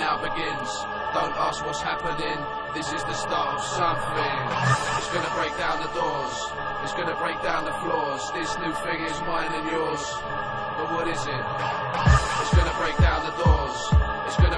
now begins. Don't ask what's happening, this is the start of something. It's gonna break down the doors, it's gonna break down the floors. This new thing is mine and yours, but what is it? It's gonna break down the doors, it's gonna